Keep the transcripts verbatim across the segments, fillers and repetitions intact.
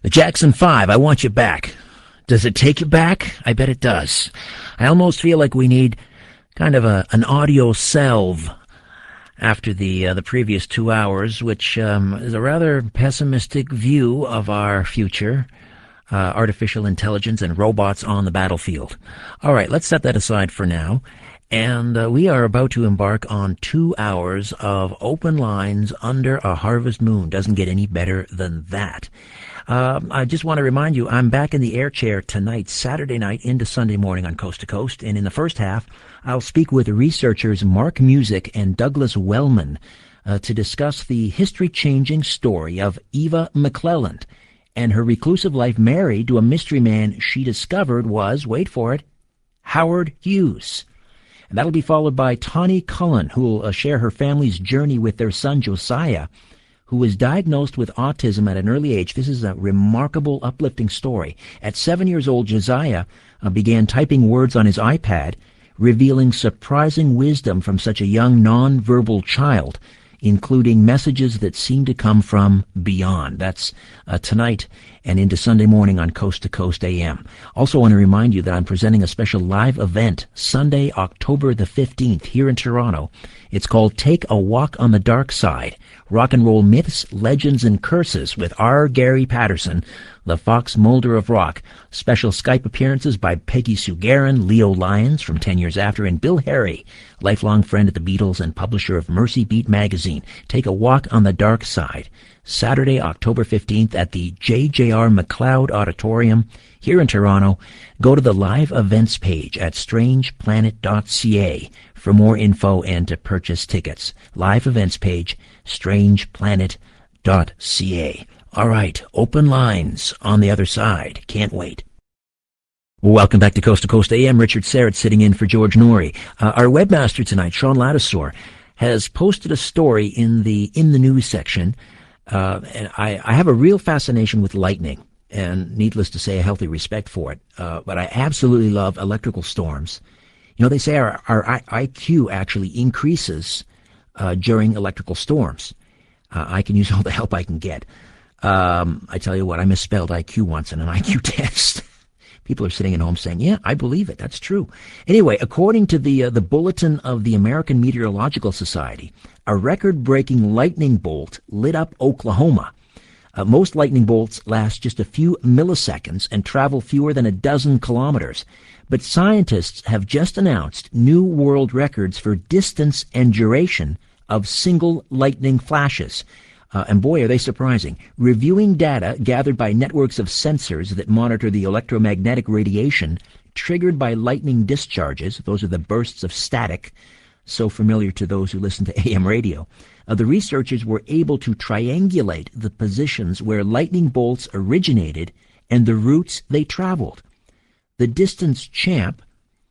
The Jackson five, I Want You Back. Does it take you back? I bet it does. I almost feel like we need kind of a an audio salve after the uh, the previous two hours, which um, is a rather pessimistic view of our future, uh, artificial intelligence and robots on the battlefield. All right, let's set that aside for now. And uh, we are about to embark on two hours of open lines under a harvest moon. Doesn't get any better than that. Uh, I just want to remind you, I'm back in the air chair tonight, Saturday night into Sunday morning on Coast to Coast. And in the first half, I'll speak with researchers Mark Music and Douglas Wellman uh, to discuss the history-changing story of Eva McClelland and her reclusive life married to a mystery man she discovered was, wait for it, Howard Hughes. And that'll be followed by Tawny Cullen, who will uh, share her family's journey with their son Josiah, who was diagnosed with autism at an early age. This is a remarkable, uplifting story. At seven years old, Josiah uh, began typing words on his iPad, revealing surprising wisdom from such a young, non-verbal child, including messages that seem to come from beyond. That's uh, tonight and into Sunday morning on Coast to Coast A M. Also want to remind you that I'm presenting a special live event Sunday, October the fifteenth here in Toronto. It's called Take a Walk on the Dark Side, Rock and Roll Myths, Legends, and Curses with R. Gary Patterson, the Fox Mulder of Rock. Special Skype appearances by Peggy Sue Gerron, Leo Lyons from ten years After, and Bill Harry, lifelong friend at the Beatles and publisher of Mercy Beat magazine. Take a Walk on the Dark Side, Saturday, October fifteenth at the J J R McLeod Auditorium here in Toronto. Go to the live events page at strange planet dot c a for more info and to purchase tickets. Live events page, strange planet dot c a. All right, open lines on the other side. Can't wait. Welcome back to Coast to Coast A M. Richard Serrett sitting in for George Norrie. Uh, our webmaster tonight, Sean Ladisor, has posted a story in the in the news section. Uh, and I, I have a real fascination with lightning, and needless to say, a healthy respect for it. Uh, but I absolutely love electrical storms. You know, they say our, our I Q actually increases uh, during electrical storms. Uh, I can use all the help I can get. Um, I tell you what, I misspelled I Q once in an I Q test. People are sitting at home saying, yeah, I believe it. That's true. Anyway, according to the uh, the Bulletin of the American Meteorological Society, a record-breaking lightning bolt lit up Oklahoma. Uh, most lightning bolts last just a few milliseconds and travel fewer than a dozen kilometers. But scientists have just announced new world records for distance and duration of single lightning flashes. Uh, and boy, are they surprising. Reviewing data gathered by networks of sensors that monitor the electromagnetic radiation triggered by lightning discharges, those are the bursts of static, so familiar to those who listen to A M radio, uh, the researchers were able to triangulate the positions where lightning bolts originated and the routes they traveled. The distance champ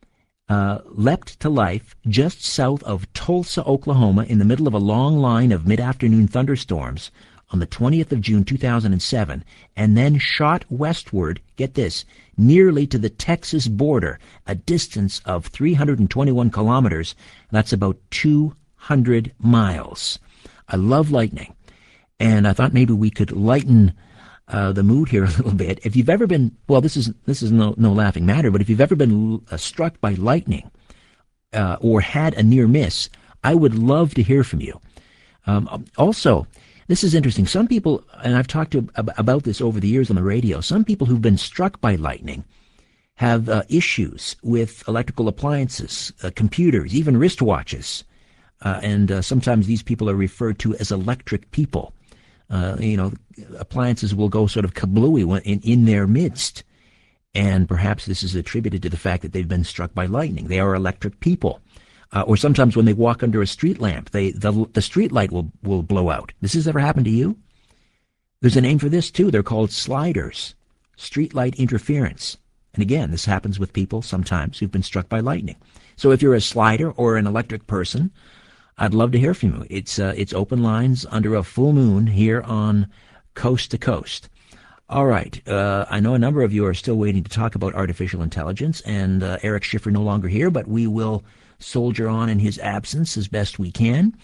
Uh, leapt to life just south of Tulsa, Oklahoma, in the middle of a long line of mid-afternoon thunderstorms on the twentieth of June two thousand seven, and then shot westward, get this, nearly to the Texas border, a distance of three hundred twenty-one kilometers. That's about two hundred miles. I love lightning, and I thought maybe we could lighten Uh, the mood here a little bit. If you've ever been, well, this is this is no no laughing matter, but if you've ever been uh, struck by lightning uh, or had a near miss, I would love to hear from you. Um, also, this is interesting. Some people, and I've talked to, about this over the years on the radio, some people who've been struck by lightning have uh, issues with electrical appliances, uh, computers, even wristwatches. Uh, and uh, sometimes these people are referred to as electric people. Uh, you know, appliances will go sort of kablooey in, in their midst. And perhaps this is attributed to the fact that they've been struck by lightning. They are electric people. Uh, or sometimes when they walk under a street lamp, they the, the street light will, will blow out. This has ever happened to you? There's a name for this, too. They're called sliders, street light interference. And again, this happens with people sometimes who've been struck by lightning. So if you're a slider or an electric person, I'd love to hear from you. It's uh, it's open lines under a full moon here on Coast to Coast. All right. Uh, I know a number of you are still waiting to talk about artificial intelligence, and uh, Eric Schiffer no longer here, but we will soldier on in his absence as best we can.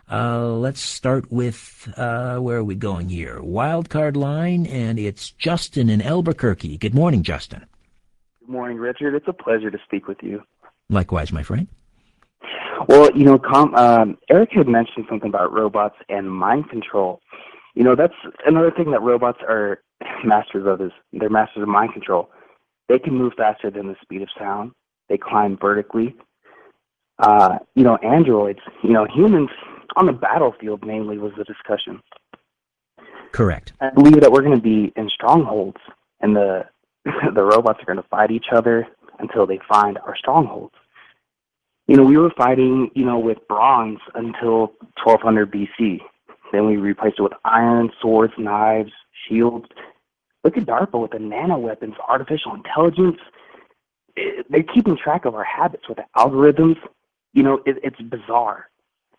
Uh, let's start with, uh, where are we going here? Wild card line, and it's Justin in Albuquerque. Good morning, Justin. Good morning, Richard. It's a pleasure to speak with you. Likewise, my friend. Well, you know, com- um, Eric had mentioned something about robots and mind control. You know, that's another thing that robots are masters of is they're masters of mind control. They can move faster than the speed of sound. They climb vertically. Uh, you know, androids, you know, humans on the battlefield mainly was the discussion. Correct. I believe that we're going to be in strongholds, and the the robots are going to fight each other until they find our strongholds. You know, we were fighting, you know, with bronze until twelve hundred B C. Then we replaced it with iron, swords, knives, shields. Look at DARPA with the nano weapons, artificial intelligence. It, they're keeping track of our habits with the algorithms. You know, it, it's bizarre.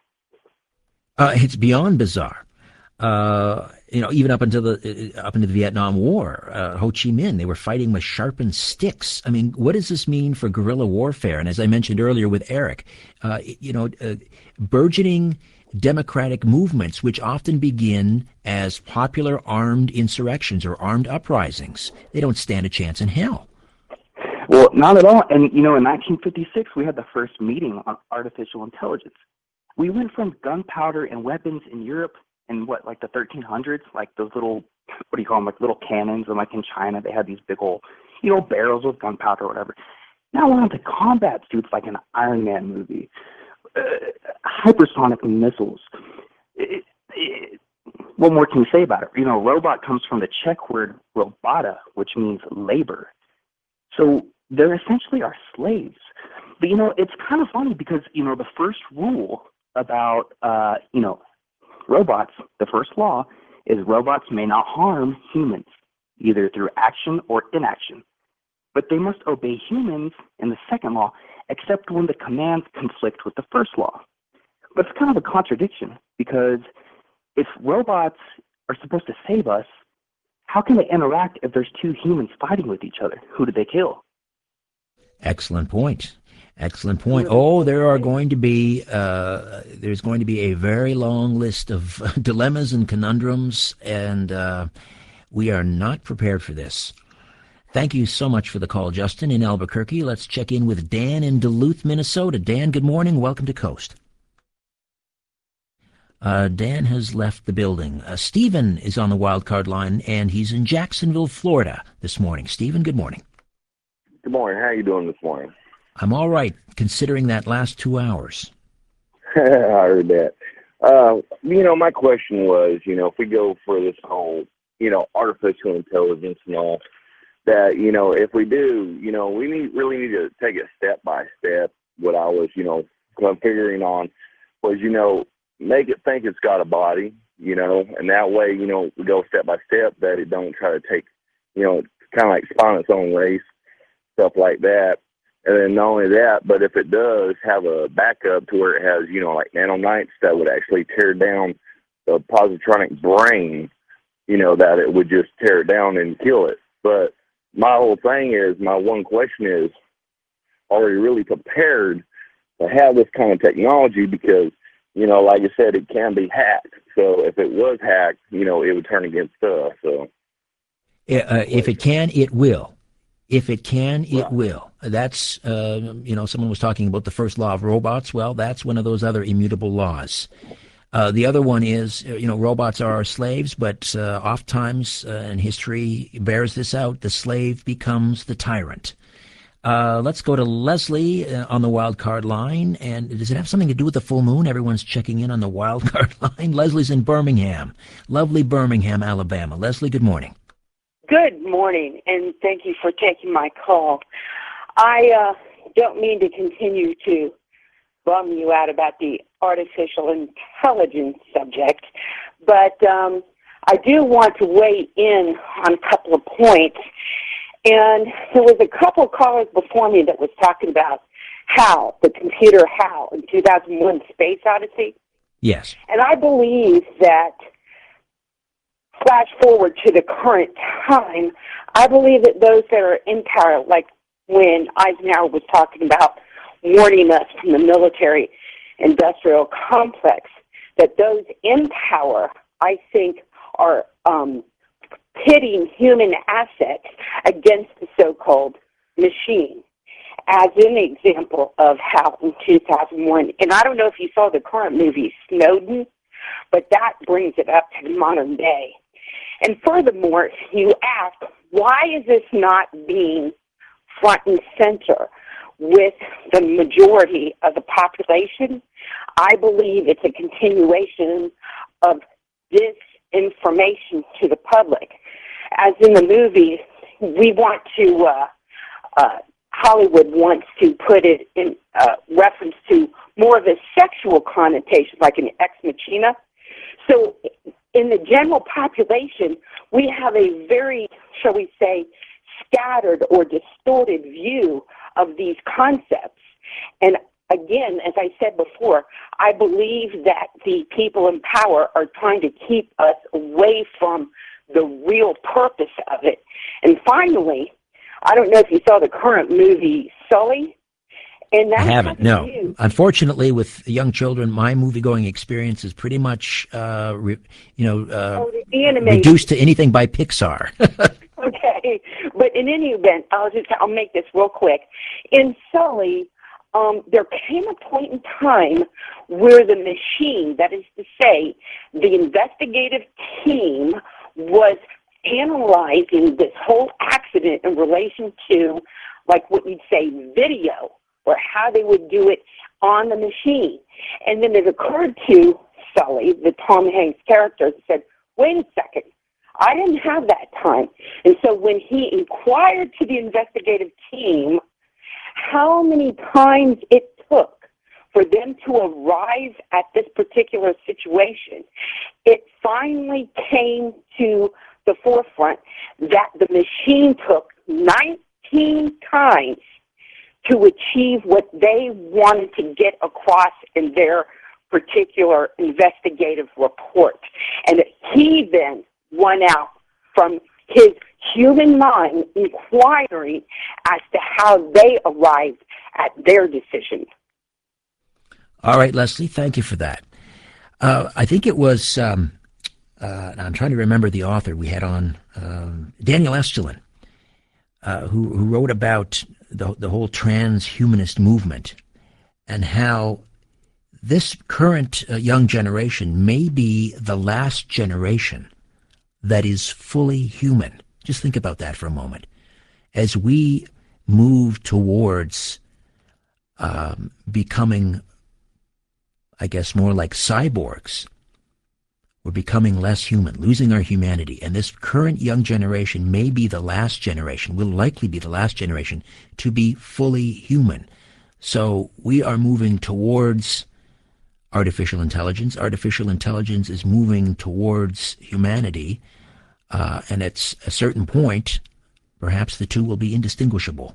Uh, it's beyond bizarre. Uh, you know, even up until the uh, up into the Vietnam War, uh, Ho Chi Minh, they were fighting with sharpened sticks. I mean, what does this mean for guerrilla warfare? And as I mentioned earlier with Eric, uh, you know, uh, burgeoning democratic movements, which often begin as popular armed insurrections or armed uprisings, they don't stand a chance in hell. Well, not at all. And, you know, in nineteen fifty-six, we had the first meeting on artificial intelligence. We went from gunpowder and weapons in Europe in what, like the thirteen hundreds, like those little, what do you call them, like little cannons, and like in China, they had these big old, you know, barrels with gunpowder or whatever. Now we're on to combat suits like an Iron Man movie, uh, hypersonic missiles. It, it, what more can you say about it? You know, robot comes from the Czech word robota, which means labor. So they're essentially our slaves. But, you know, it's kind of funny because, you know, the first rule about, uh, you know, robots, the first law is robots may not harm humans, either through action or inaction. But they must obey humans in the second law, except when the commands conflict with the first law. But it's kind of a contradiction because if robots are supposed to save us, how can they interact if there's two humans fighting with each other? Who did they kill? Excellent point. Excellent point. Oh, there are going to be uh, there's going to be a very long list of dilemmas and conundrums, and uh, we are not prepared for this. Thank you so much for the call, Justin, in Albuquerque. Let's check in with Dan in Duluth, Minnesota. Dan, good morning. Welcome to Coast. Uh, Dan has left the building. Uh, Stephen is on the wild card line, and he's in Jacksonville, Florida this morning. Stephen, good morning. Good morning. How are you doing this morning? I'm all right, considering that last two hours. I heard that. Uh, you know, my question was, you know, if we go for this whole, you know, artificial intelligence and all, that, you know, if we do, you know, we need really need to take it step by step. What I was, you know, figuring on was, you know, make it think it's got a body, you know, and that way, you know, we go step by step, that it don't try to take, you know, kind of like spawn its own race, stuff like that. And then not only that, but if it does have a backup to where it has, you know, like nanonites that would actually tear down the positronic brain, you know, that it would just tear it down and kill it. But my whole thing is, my one question is, are we really prepared to have this kind of technology? Because, you know, like I said, it can be hacked. So if it was hacked, you know, it would turn against us. So, uh, if it can, it will. If it can, it right. will. That's, uh, you know, someone was talking about the first law of robots. Well, that's one of those other immutable laws. Uh, the other one is, you know, robots are our slaves, but uh, oftentimes, uh, and history bears this out, the slave becomes the tyrant. Uh, let's go to Leslie uh, on the wild card line. And does it have something to do with the full moon? Everyone's checking in on the wild card line. Leslie's in Birmingham, lovely Birmingham, Alabama. Leslie, good morning. Good morning, and thank you for taking my call. I uh, don't mean to continue to bum you out about the artificial intelligence subject, but um, I do want to weigh in on a couple of points. And there was a couple of callers before me that was talking about HAL, the computer HAL, in two thousand one Space Odyssey. Yes. And I believe that, flash forward to the current time, I believe that those that are in power, like when Eisenhower was talking about warning us from the military industrial complex, that those in power, I think, are um, pitting human assets against the so-called machine. As an example of how in two thousand one, and I don't know if you saw the current movie Snowden, but that brings it up to the modern day. And furthermore, you ask, why is this not being front and center with the majority of the population? I believe it's a continuation of disinformation to the public. As in the movie, we want to, uh, uh, Hollywood wants to put it in uh, reference to more of a sexual connotation, like an ex machina. So in the general population, we have a very, shall we say, scattered or distorted view of these concepts. And again, as I said before, I believe that the people in power are trying to keep us away from the real purpose of it. And finally, I don't know if you saw the current movie Sully. And that I haven't, no. view, Unfortunately, with young children, my movie-going experience is pretty much, uh, re, you know, uh, oh, the animated. reduced to anything by Pixar. Okay, but in any event, I'll just I'll make this real quick. In Sully, um, there came a point in time where the machine, that is to say, the investigative team, was analyzing this whole accident in relation to, like what you'd say, video, or how they would do it on the machine. And then it occurred to Sully, the Tom Hanks character, said, wait a second, I didn't have that time. And so when he inquired to the investigative team how many times it took for them to arrive at this particular situation, it finally came to the forefront that the machine took nineteen times to achieve what they wanted to get across in their particular investigative report. And he then won out from his human mind inquiring as to how they arrived at their decision. All right, Leslie, thank you for that. Uh, I think it was, um, uh, I'm trying to remember the author we had on, um, Daniel Estulin, uh, who, who wrote about the, the whole transhumanist movement and how this current uh, young generation may be the last generation that is fully human. Just think about that for a moment. As we move towards um, becoming, I guess, more like cyborgs, we're becoming less human, losing our humanity. And this current young generation may be the last generation, will likely be the last generation to be fully human. So we are moving towards artificial intelligence. Artificial intelligence is moving towards humanity, uh, and at a certain point, perhaps the two will be indistinguishable.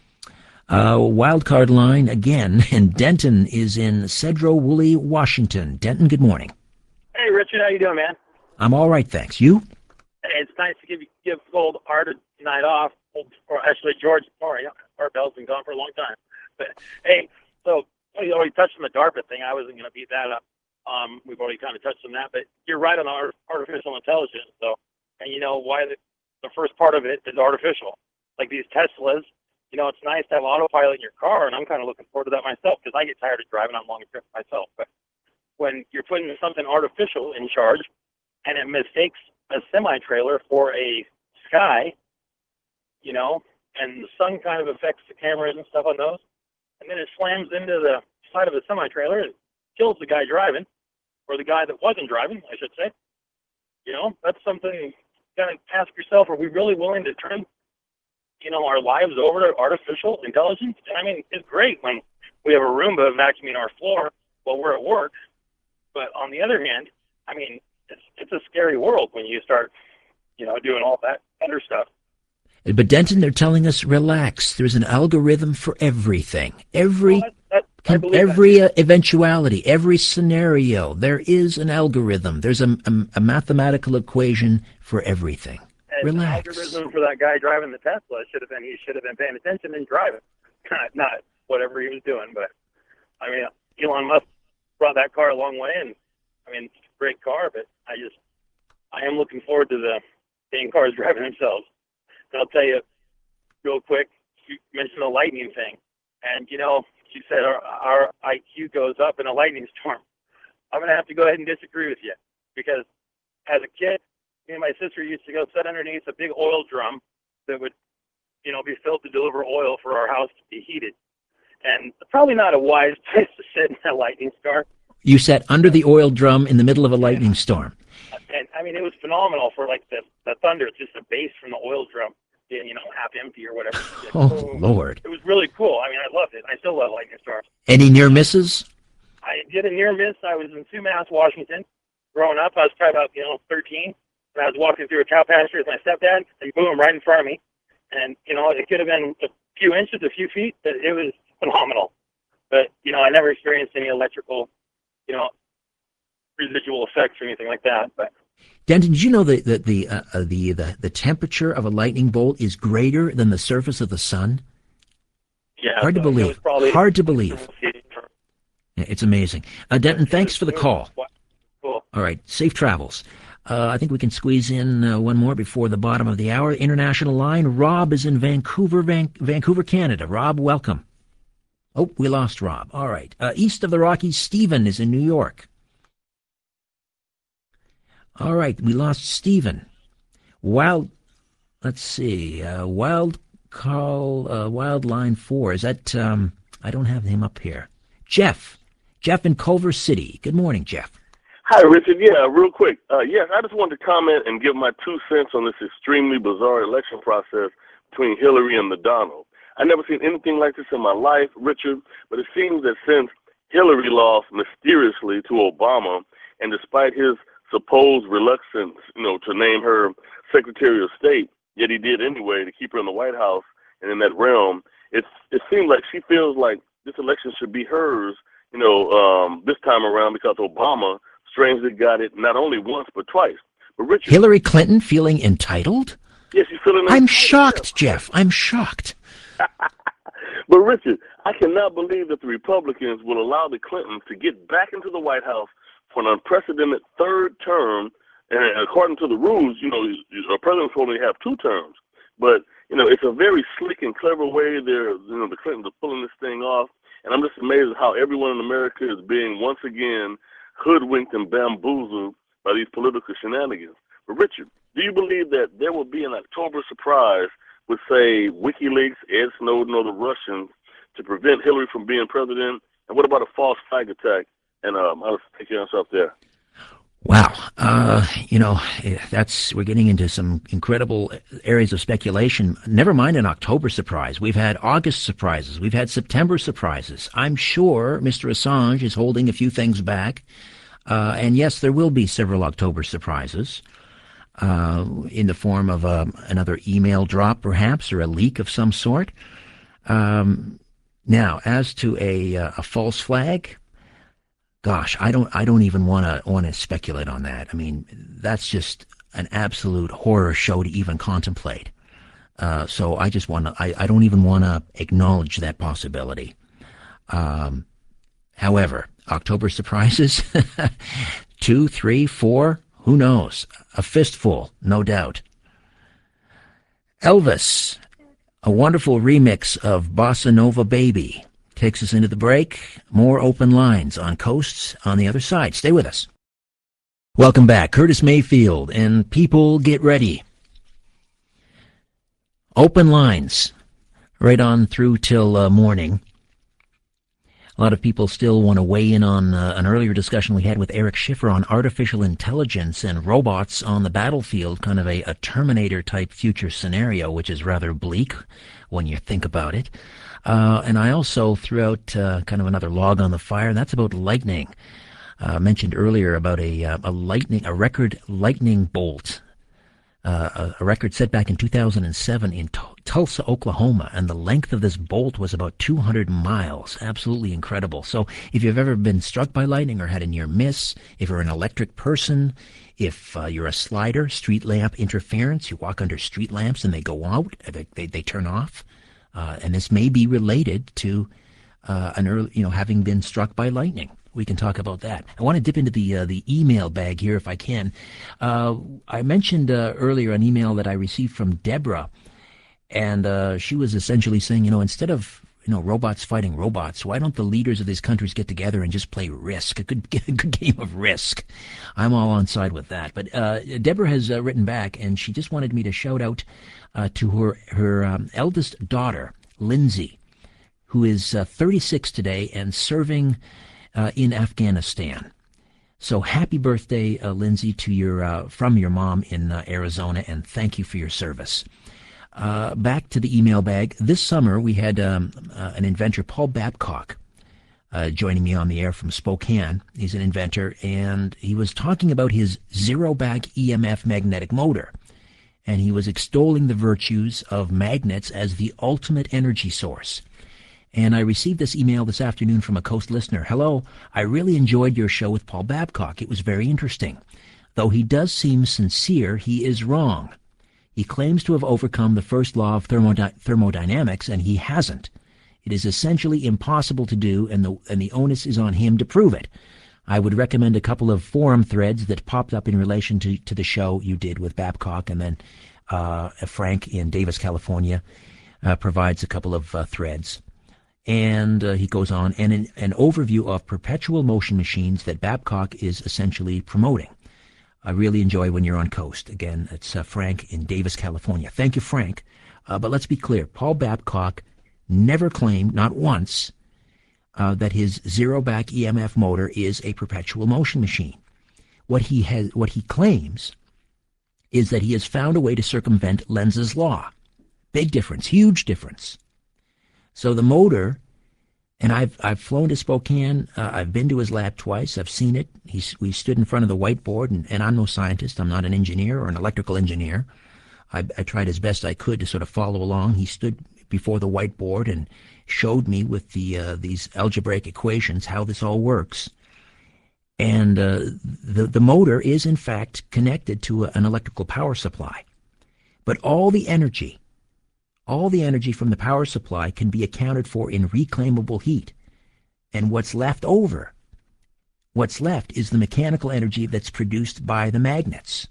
Uh, wildcard line again, and Denton is in Sedro-Woolley, Washington. Denton, good morning. Hey, Richard, how you doing, man? I'm all right, thanks. You? Hey, it's nice to give you give old Art a night off. Old, or actually, George, sorry, Art Bell's been gone for a long time. But hey, so you already touched on the DARPA thing. I wasn't going to beat that up. Um, we've already kind of touched on that, but you're right on the art, artificial intelligence. So, and you know why the, the first part of it is artificial. Like these Teslas, you know, it's nice to have autopilot in your car, and I'm kind of looking forward to that myself because I get tired of driving on long trips myself. But when you're putting something artificial in charge, and it mistakes a semi-trailer for a sky, you know, and the sun kind of affects the cameras and stuff on those, and then it slams into the side of the semi-trailer and kills the guy driving, or the guy that wasn't driving, I should say. You know, that's something you got to ask yourself, are we really willing to turn, you know, our lives over to artificial intelligence? And I mean, it's great when we have a Roomba vacuuming our floor while we're at work. But on the other hand, I mean, it's, it's a scary world when you start, you know, doing all that other stuff. But Denton, they're telling us, relax. There's an algorithm for everything. Every Well, that, that, I believe every that. uh, eventuality, every scenario, there is an algorithm. There's a, a, a mathematical equation for everything. And Relax. The algorithm for that guy driving the Tesla should have been, he should have been paying attention and driving, not whatever he was doing. But I mean, Elon Musk brought that car a long way, and I mean, it's a great car, but I just, I am looking forward to the seeing cars driving themselves. And I'll tell you real quick, you mentioned the lightning thing. And, you know, you said our, our I Q goes up in a lightning storm. I'm going to have to go ahead and disagree with you, because as a kid, me and my sister used to go sit underneath a big oil drum that would, you know, be filled to deliver oil for our house to be heated. And probably not a wise place to sit in a lightning storm. You sat under the oil drum in the middle of a lightning storm. And, I mean, it was phenomenal for, like, the, the thunder, just the bass from the oil drum, you know, half empty or whatever. Oh, Lord. It was really cool. I mean, I loved it. I still love lightning storms. Any near misses? I did a near miss. I was in Sumas, Washington. Growing up, I was probably about, you know, thirteen. And I was walking through a cow pasture with my stepdad, and boom, right in front of me. And, you know, it could have been a few inches, a few feet, but it was phenomenal. But, you know, I never experienced any electrical, you know, residual effects or anything like that. But Denton, did you know that the the, uh, uh, the the the temperature of a lightning bolt is greater than the surface of the sun? yeah, Hard to so it was believe. probably- Hard to believe. Yeah, it's amazing. Uh, Denton, thanks for the call. Cool. All right, safe travels. Uh, I think we can squeeze in uh, one more before the bottom of the hour. International line. Rob is in Vancouver, Van- Vancouver, Canada. Rob, welcome. Oh, we lost Rob. All right. Uh, east of the Rockies, Stephen is in New York. All right, we lost Stephen. Wild, let's see, uh, Wild Call, uh, Wild Line four. Is that, um, I don't have him up here. Jeff. Jeff in Culver City. Good morning, Jeff. Hi, Richard. Yeah, real quick. Uh, yes, I just wanted to comment and give my two cents on this extremely bizarre election process between Hillary and McDonald. I've never seen anything like this in my life, Richard, but it seems that since Hillary lost mysteriously to Obama, and despite his supposed reluctance, you know, to name her Secretary of State, yet he did anyway to keep her in the White House and in that realm, it's, it seems like she feels like this election should be hers, you know, um, this time around because Obama strangely got it not only once but twice. But Richard, Hillary Clinton feeling entitled? yes, she's feeling. I'm entitled, shocked, yeah. Jeff. I'm shocked. But Richard, I cannot believe that the Republicans will allow the Clintons to get back into the White House for an unprecedented third term. And according to the rules, you know, a president can only have two terms. But you know, it's a very slick and clever way they're, you know, the Clintons are pulling this thing off. And I'm just amazed at how everyone in America is being once again hoodwinked and bamboozled by these political shenanigans. But Richard, do you believe that there will be an October surprise with, say, WikiLeaks, Ed Snowden, or the Russians to prevent Hillary from being president? And what about a false flag attack? And um, I'll take your answer up there. Wow. Uh, you know, that's, we're getting into some incredible areas of speculation. Never mind an October surprise. We've had August surprises. We've had September surprises. I'm sure Mister Assange is holding a few things back. Uh, and yes, there will be several October surprises uh, in the form of um, another email drop, perhaps, or a leak of some sort. Um, now, as to a, uh, a false flag, gosh, I don't, I don't even want to want to speculate on that. I mean, that's just an absolute horror show to even contemplate. Uh, so I just want to, I, I don't even want to acknowledge that possibility. Um, however, October surprises, two, three, four, who knows? A fistful, no doubt. Elvis, a wonderful remix of Bossa Nova Baby, takes us into the break. More open lines on Coasts on the other side. Stay with us. Welcome back. Curtis Mayfield and people get ready. Open lines right on through till uh, morning. A lot of people still want to weigh in on uh, an earlier discussion we had with Eric Schiffer on artificial intelligence and robots on the battlefield, kind of a, a Terminator-type future scenario, which is rather bleak when you think about it. Uh, and I also threw out uh, kind of another log on the fire, and that's about lightning. Uh, mentioned earlier about a, uh, a lightning, a record lightning bolt, uh, a, a record set back in two thousand seven in T- Tulsa, Oklahoma, and the length of this bolt was about two hundred miles. Absolutely incredible. So if you've ever been struck by lightning or had a near miss, if you're an electric person, if uh, you're a slider, street lamp interference, you walk under street lamps and they go out, they, they, they turn off. Uh, and this may be related to uh, an early, you know, having been struck by lightning. we can talk about that. I want to dip into the uh, the email bag here if I can. Uh, I mentioned uh, earlier an email that I received from Deborah, and uh, she was essentially saying, you know, instead of you know robots fighting robots, why don't the leaders of these countries get together and just play Risk, a good, a good game of Risk? I'm all on side with that. But uh, Deborah has uh, written back, and she just wanted me to shout out uh, to her her um, eldest daughter, Lindsay, who is uh, thirty-six today and serving uh, in Afghanistan. So happy birthday, uh, Lindsay, to your uh, from your mom in uh, Arizona, and thank you for your service. Uh, back to the email bag. This summer, we had um, uh, an inventor, Paul Babcock, uh, joining me on the air from Spokane. He's an inventor, and he was talking about his zero-back E M F magnetic motor. And he was extolling the virtues of magnets as the ultimate energy source. And I received this email this afternoon from a Coast listener. Hello, I really enjoyed your show with Paul Babcock. It was very interesting. Though he does seem sincere, he is wrong. He claims to have overcome the first law of thermodi- thermodynamics, and he hasn't. It is essentially impossible to do, and the, and the onus is on him to prove it. I would recommend a couple of forum threads that popped up in relation to, to the show you did with Babcock, and then uh, Frank in Davis, California, uh, provides a couple of uh, threads. And uh, he goes on, and an, an overview of perpetual motion machines that Babcock is essentially promoting. I really enjoy when you're on Coast. Again, it's uh, Frank in Davis, California. Thank you, Frank. Uh, but let's be clear. Paul Babcock never claimed, not once, uh, that his zero-back E M F motor is a perpetual motion machine. What he has, what he claims is that he has found a way to circumvent Lenz's law. Big difference, huge difference. So the motor, and I've I've flown to Spokane. Uh, I've been to his lab twice. I've seen it. He's, we stood in front of the whiteboard, and, and I'm no scientist. I'm not an engineer or an electrical engineer. I, I tried as best I could to sort of follow along. He stood before the whiteboard and showed me with the uh, these algebraic equations how this all works. And uh, the the motor is in fact connected to a, an electrical power supply, but all the energy. All the energy from the power supply can be accounted for in reclaimable heat. And what's left over, what's left is the mechanical energy that's produced by the magnets.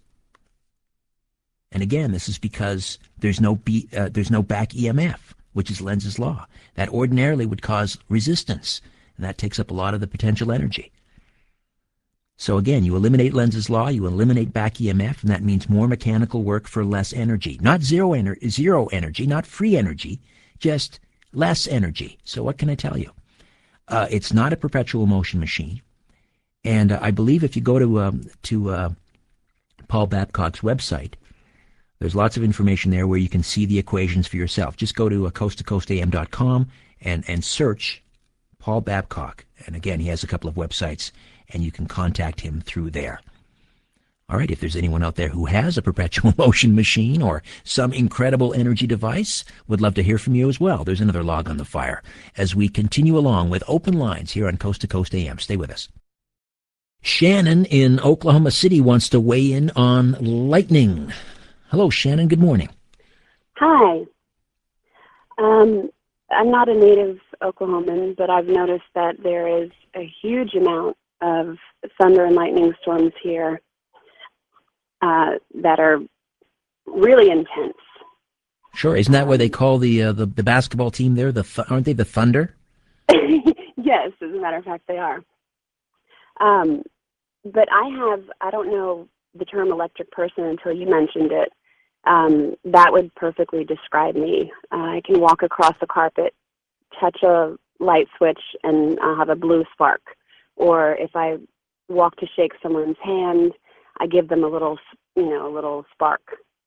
And again, this is because there's no B, uh, there's no back E M F, which is Lenz's law. That ordinarily would cause resistance, and that takes up a lot of the potential energy. So again, you eliminate Lenz's law, you eliminate back E M F, and that means more mechanical work for less energy. Not zero, ener- zero energy, not free energy, just less energy. So what can I tell you? Uh, it's not a perpetual motion machine. And uh, I believe if you go to, um, to uh, Paul Babcock's website, there's lots of information there where you can see the equations for yourself. Just go to uh, coast to coast a m dot com and, and search Paul Babcock. And again, he has a couple of websites, and you can contact him through there. All right, if there's anyone out there who has a perpetual motion machine or some incredible energy device, would love to hear from you as well. There's another log on the fire as we continue along with open lines here on Coast to Coast A M. Stay with us. Shannon in Oklahoma City wants to weigh in on lightning. Hello, Shannon. Good morning. Hi. Um, I'm not a native Oklahoman, but I've noticed that there is a huge amount of thunder and lightning storms here uh, that are really intense. Sure, isn't that what they call the uh, the, the basketball team there? The th- aren't they the Thunder? Yes, as a matter of fact, they are. Um, but I have I don't know the term electric person until you mentioned it. Um, that would perfectly describe me. Uh, I can walk across the carpet, touch a light switch, and I'll have a blue spark. Or if I walk to shake someone's hand, I give them a little, you know, a little spark.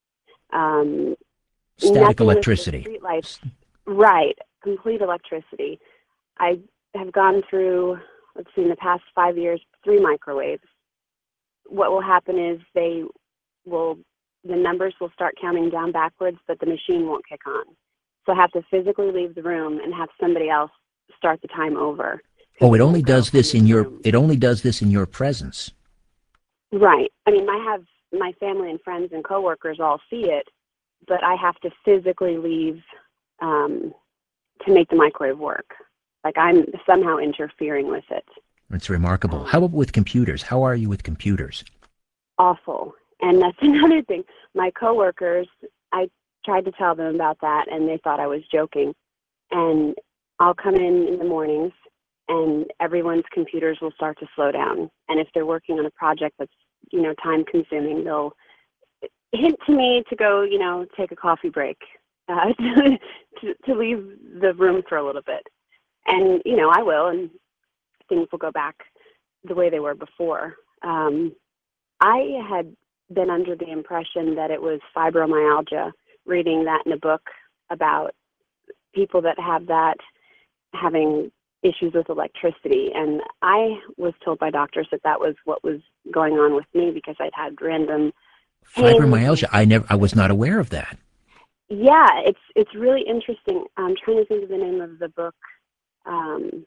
Um, Static electricity. Street lights. Right, complete electricity. I have gone through, let's see, in the past five years, three microwaves. What will happen is they will, the numbers will start counting down backwards, but the machine won't kick on. So I have to physically leave the room and have somebody else start the time over. Oh, it only does this in your, it only does this in your presence. Right. I mean, I have my family and friends and coworkers all see it, but I have to physically leave um, to make the microwave work. Like I'm somehow interfering with it. It's remarkable. How about with computers? How are you with computers? Awful. And that's another thing. My coworkers, I tried to tell them about that, and they thought I was joking. And I'll come in in the mornings, and everyone's computers will start to slow down. And if they're working on a project that's, you know, time-consuming, they'll hint to me to go, you know, take a coffee break, uh, to, to leave the room for a little bit. And, you know, I will, and things will go back the way they were before. Um, I had been under the impression that it was fibromyalgia, reading that in a book about people that have that having issues with electricity. And I was told by doctors that that was what was going on with me because I'd had random pain. Fibromyalgia. I never. I was not aware of that. Yeah, it's it's really interesting. I'm trying to think of the name of the book. Um,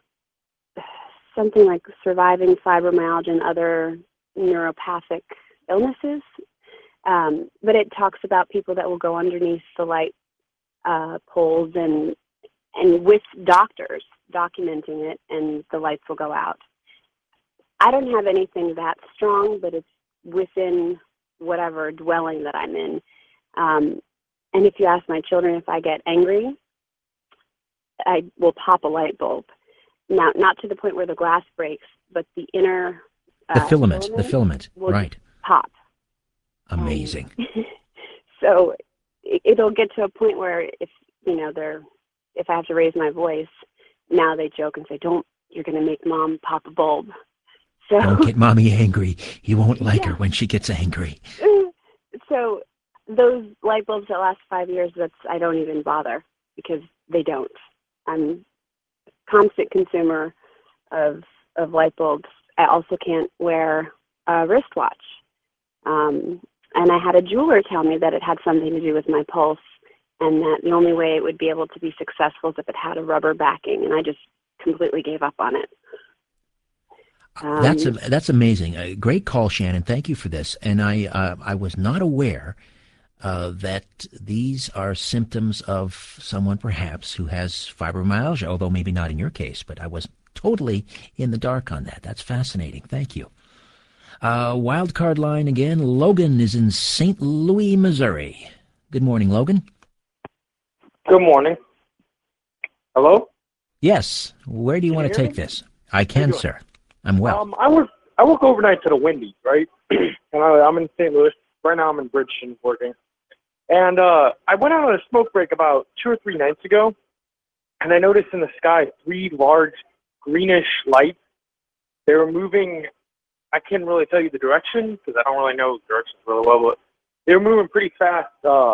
something like Surviving Fibromyalgia and Other Neuropathic Illnesses. Um, but it talks about people that will go underneath the light uh, poles and and with doctors documenting it, and the lights will go out. I don't have anything that strong, but it's within whatever dwelling that I'm in. Um, and if you ask my children if I get angry, I will pop a light bulb. Now, not to the point where the glass breaks, but the inner uh, The filament. filament The filament. will Right. pop. Amazing. Um, so it, it'll get to a point where if, you know, they're, if I have to raise my voice, now they joke and say, don't, you're going to make mom pop a bulb. So, Don't get mommy angry. You won't like Yeah. her when she gets angry. so those light bulbs that last five years, that's, I don't even bother because they don't. I'm a constant consumer of, of light bulbs. I also can't wear a wristwatch. Um, and I had a jeweler tell me that it had something to do with my pulse, and that the only way it would be able to be successful is if it had a rubber backing, and I just completely gave up on it. Um, That's a, that's amazing. A great call, Shannon. Thank you for this. And I uh, I was not aware uh, that these are symptoms of someone perhaps who has fibromyalgia, although maybe not in your case, but I was totally in the dark on that. That's fascinating. Thank you. Uh, wild card line again. Logan is in Saint Louis, Missouri. Good morning, Logan. Good morning. Hello? Yes. Where do you Can want you to hear take me? this? I can, doing? sir. I'm well. Um, I work I work overnight to the Wendy's, right? and I, I'm in Saint Louis. Right now I'm in Bridgeton working. And uh, I went out on a smoke break about two or three nights ago, and I noticed in the sky three large greenish lights. They were moving. I can't really tell you the direction because I don't really know directions really well, but they were moving pretty fast, uh,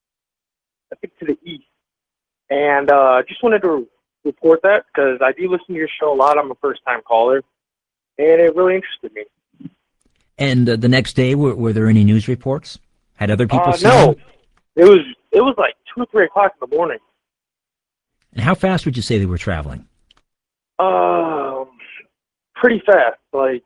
I think to the east. And I uh, just wanted to report that because I do listen to your show a lot. I'm a first-time caller, and it really interested me. And uh, the next day, were, were there any news reports? Had other people Uh, seen no, them? it was it was like two or three o'clock in the morning. And how fast would you say they were traveling? Um, pretty fast. Like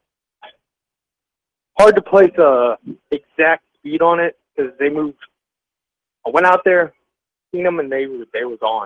hard to place a exact speed on it because they moved. I went out there, seen them, and they were they was on.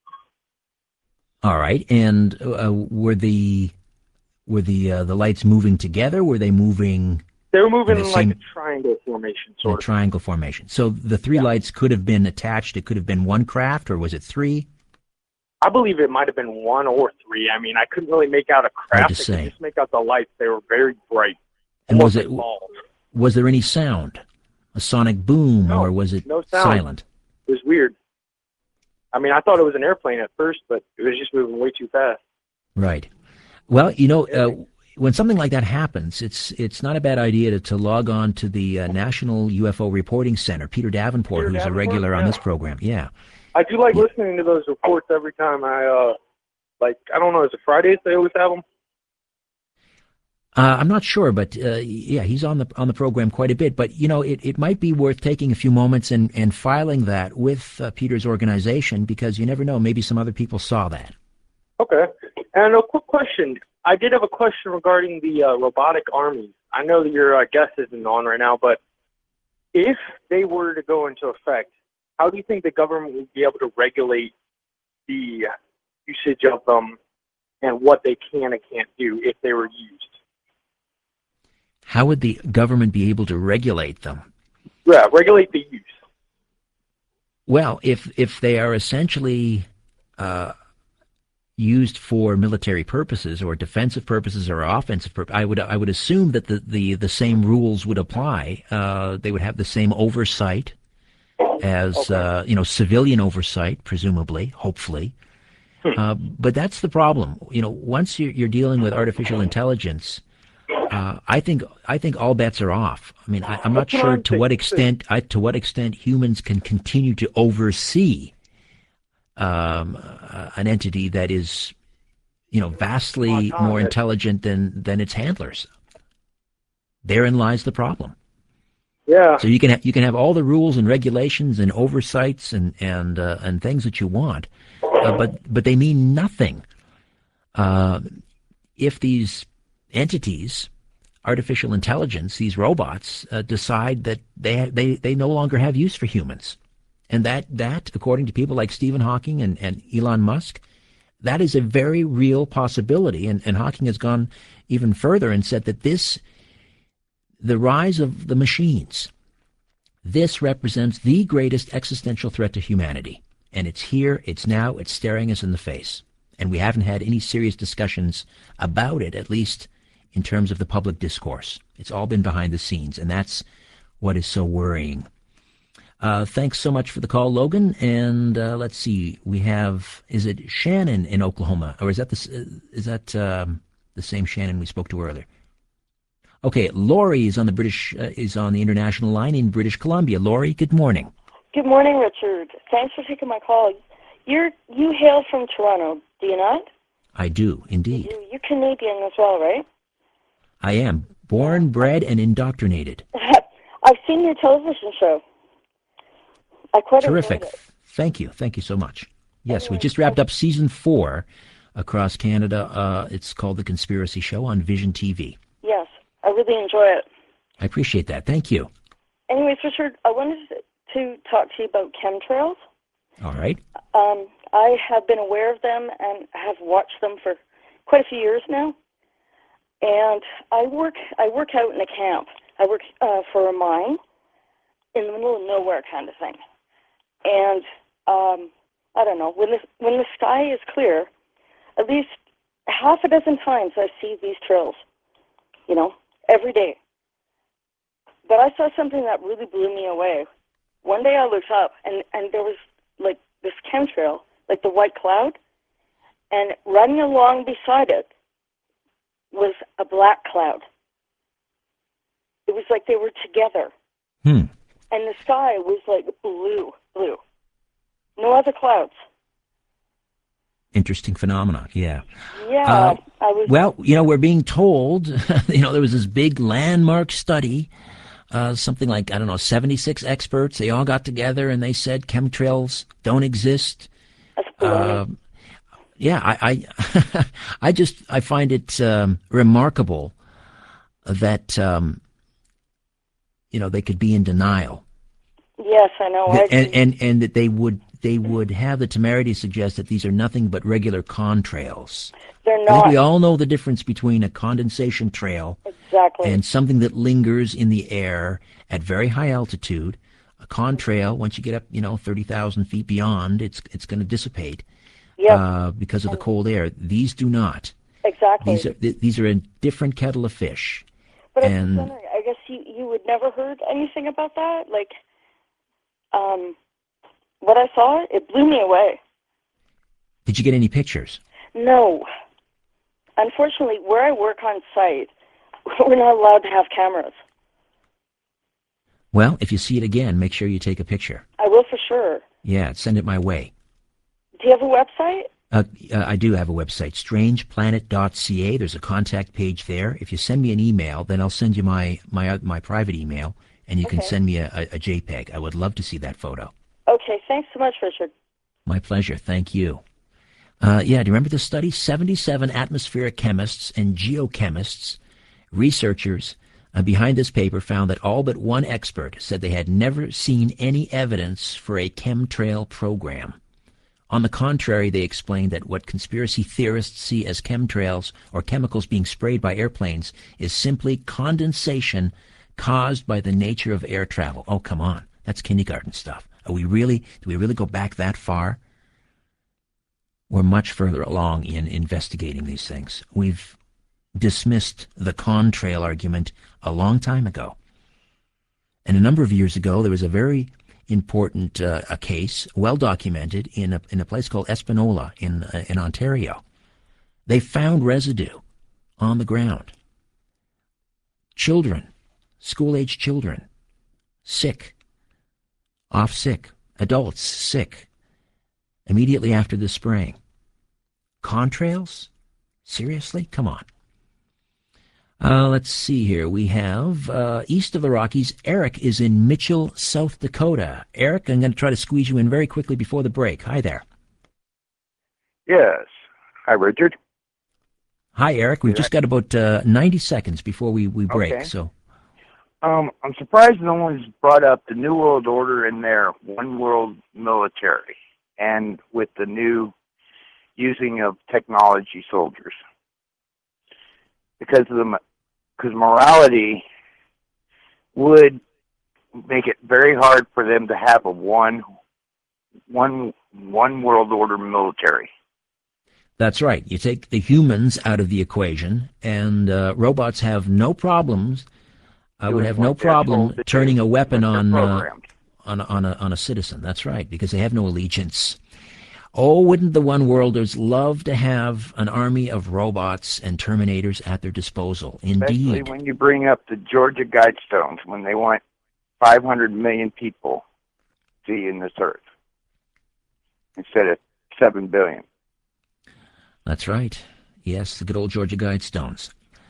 All right. And uh, were the were the uh, the lights moving together? Were they moving They were moving in the in like same- a triangle formation, in a sort of. triangle formation? So the three Yeah. lights could have been attached. It could have been one craft, or was it three? I believe it might have been one or three. I mean, I couldn't really make out a Hard craft. to I say. could just make out the lights. They were very bright. And was almost it like balls. was there any sound, a sonic boom, No, or was it no sound. silent? It was weird. I mean, I thought it was an airplane at first, but it was just moving way too fast. Right. Well, you know, uh, when something like that happens, it's it's not a bad idea to, to log on to the uh, National U F O Reporting Center. Peter Davenport, Peter who's Davenport? a regular on Yeah. this program. Yeah. I do like Yeah. listening to those reports every time I, uh, like, I don't know, is it Fridays they always have them? Uh, I'm not sure, but uh, yeah, he's on the on the program quite a bit. But you know, it, it might be worth taking a few moments and, and filing that with uh, Peter's organization, because you never know, maybe some other people saw that. Okay. And a quick question. I did have a question regarding the uh, robotic armies. I know that your uh, guest isn't on right now, but if they were to go into effect, how do you think the government would be able to regulate the usage of them and what they can and can't do if they were used. How would the government be able to regulate them? Yeah, regulate the use. Well, if if they are essentially uh, used for military purposes or defensive purposes or offensive purposes, I would I would assume that the, the, the same rules would apply. Uh, they would have the same oversight as Okay. uh, you know, civilian oversight, presumably, hopefully. Hmm. Uh, but that's the problem. You know, once you're, you're dealing with artificial intelligence, uh, I think I think all bets are off. I mean, I, I'm not That's what sure I'm to what thinking, too. extent I, to what extent humans can continue to oversee um, uh, an entity that is, you know, vastly more Autonomous. intelligent than than its handlers. Therein lies the problem. Yeah. So you can ha- you can have all the rules and regulations and oversights and and uh, and things that you want, uh, but but they mean nothing uh, if these entities, artificial intelligence, these robots, uh, decide that they they they no longer have use for humans, and that that according to people like Stephen Hawking and, and Elon Musk, that is a very real possibility. And and Hawking has gone even further and said that this. The rise of the machines, this represents the greatest existential threat to humanity. And it's here, it's now, it's staring us in the face. And we haven't had any serious discussions about it, at least in terms of the public discourse. It's all been behind the scenes, and that's what is so worrying. Uh, thanks so much for the call, Logan. And uh, let's see, we have, is it Shannon in Oklahoma? Or is that the, is that um, the same Shannon we spoke to earlier? Okay, Laurie is on the British uh, is on the international line in British Columbia. Laurie, good morning. Good morning, Richard. Thanks for taking my call. You're you hail from Toronto, do you not? I do, indeed. You, you're Canadian as well, right? I am born, bred, and indoctrinated. I've seen your television show. I quite Terrific. enjoyed it. Thank you. Thank you so much. Yes, we Anyway, just wrapped up season four across Canada. Uh, it's called The Conspiracy Show on Vision T V. Yes, I really enjoy it. I appreciate that. Thank you. Anyways, Richard, I wanted to talk to you about chemtrails. All right. Um, I have been aware of them and have watched them for quite a few years now. And I work I work out in a camp. I work uh, for a mine in the middle of nowhere kind of thing. And um, I don't know, when the, when the sky is clear, at least half a dozen times I see these trails, you know, every day. But I saw something that really blew me away. One day I looked up, and, and there was, like, this chemtrail, like the white cloud, and running along beside it was a black cloud. It was like they were together. Hmm. And the sky was, like, blue, blue. No other clouds. Interesting phenomena. Yeah. Yeah, Uh, I was... Well, you know, we're being told, you know, there was this big landmark study, uh, something like, I don't know, seventy-six experts. They all got together and they said chemtrails don't exist. That's baloney. Uh, yeah, I, I, I just, I find it um, remarkable that, um, you know, they could be in denial. Yes, I know. I And, and, and that they would, they would have the temerity to suggest that these are nothing but regular contrails. They're I think not. we all know the difference between a condensation trail Exactly. and something that lingers in the air at very high altitude. A contrail, once you get up, you know, thirty thousand feet beyond, it's it's going to dissipate Yep, uh, because of the cold air. These do not. exactly. These are th- these are a different kettle of fish. But I'm and- just wondering, I guess you, you would never heard anything about that? Like, um, what I saw, it blew me away. Did you get any pictures? No. Unfortunately, where I work on site, we're not allowed to have cameras. Well, if you see it again, make sure you take a picture. I will for sure. Yeah, send it my way. Do you have a website? Uh, uh, I do have a website, strange planet dot c a. There's a contact page there. If you send me an email, then I'll send you my my uh, my private email, and you can Okay. send me a, a, a JPEG. I would love to see that photo. Okay, thanks so much, Richard. My pleasure. Thank you. Uh, yeah, do you remember the study? seventy-seven atmospheric chemists and geochemists, researchers uh, behind this paper found that all but one expert said they had never seen any evidence for a chemtrail program. On the contrary, they explain that what conspiracy theorists see as chemtrails or chemicals being sprayed by airplanes is simply condensation caused by the nature of air travel. Oh, come on. That's kindergarten stuff. Are we really, do we really go back that far? We're much further along in investigating these things. We've dismissed the contrail argument a long time ago. And a number of years ago, there was a very important uh, a case, well documented, in a, in a place called Espanola in, uh, in Ontario. They found residue on the ground. Children, school-age children, sick, off sick, adults sick, immediately after the spraying. Contrails? Seriously? Come on. Uh, let's see here. We have, uh, east of the Rockies, Eric is in Mitchell, South Dakota. Eric, I'm going to try to squeeze you in very quickly before the break. Hi there. Yes. Hi, Richard. Hi, Eric. We've Yeah. just got about uh, ninety seconds before we, we break. Okay. So, Um, I'm surprised no one's brought up the New World Order in their one world military and with the new using of technology soldiers. Because of the, because morality would make it very hard for them to have a one, one, one world order military. that's right. You take the humans out of the equation, and uh, robots have no problems. I would Doing have no what they're problem told to turning do, a weapon what they're on, uh, programmed. on on a on a citizen. That's right, because they have no allegiance. Oh, wouldn't the one-worlders love to have an army of robots and Terminators at their disposal? Especially Indeed. when you bring up the Georgia Guidestones, when they want five hundred million people seeing this earth instead of seven billion. That's right. Yes, the good old Georgia Guidestones.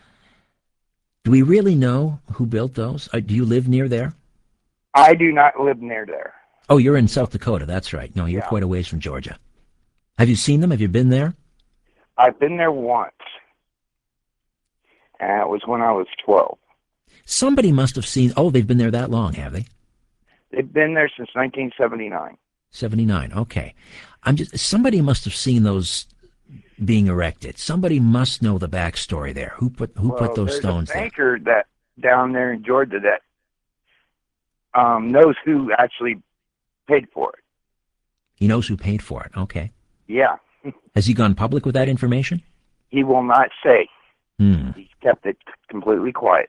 Do we really know who built those? Uh, do you live near there? I do not live near there. Oh, you're in South Dakota. That's right. No, you're Yeah. quite a ways from Georgia. Have you seen them? Have you been there? I've been there once. And it was when I was twelve. Somebody must have seen. Oh, they've been there that long, have they? They've been there since nineteen seventy-nine. seventy-nine. Okay. I'm just. Somebody must have seen those being erected. Somebody must know the backstory there. Who put Who well, put those there's stones a there? banker that down there in Georgia that um, knows who actually paid for it. He knows who paid for it. Okay. Yeah. Has he gone public with that information? He will not say. Hmm. He's kept it completely quiet.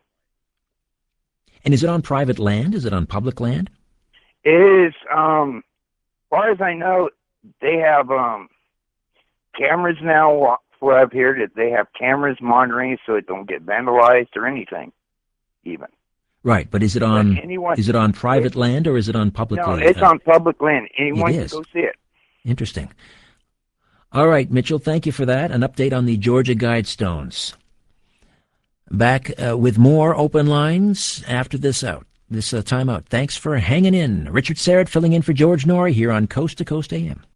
And is it on private land? Is it on public land? It is, um, as far as I know, they have um, cameras now. What I've heard is they have cameras monitoring so it don't get vandalized or anything, even. Right, but is it on But anyone, is it on private land or is it on public no, land? it's Uh, on public land. Anyone It can is. go see it. Interesting. All right, Mitchell, thank you for that. An update on the Georgia Guidestones. Back uh, with more open lines after this out, this uh, time out. Thanks for hanging in. Richard Serrett filling in for George Norrie here on Coast to Coast A M.